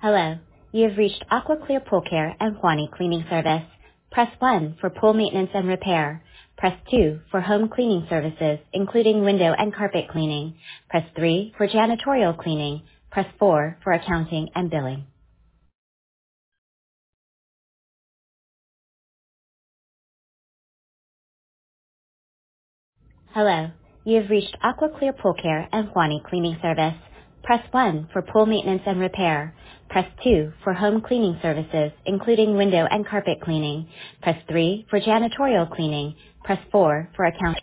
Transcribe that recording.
Hello. You have reached Aqua Clear Pool Care and Juani Cleaning Service. Press 1 for pool maintenance and repair. Press 2 for home cleaning services, including window and carpet cleaning. Press 3 for janitorial cleaning. Press 4 for accounting and billing. Hello. You have reached Aqua Clear Pool Care and Juani Cleaning Service. Press 1 for pool maintenance and repair. Press 2 for home cleaning services, including window and carpet cleaning. Press 3 for janitorial cleaning. Press 4 for accounting.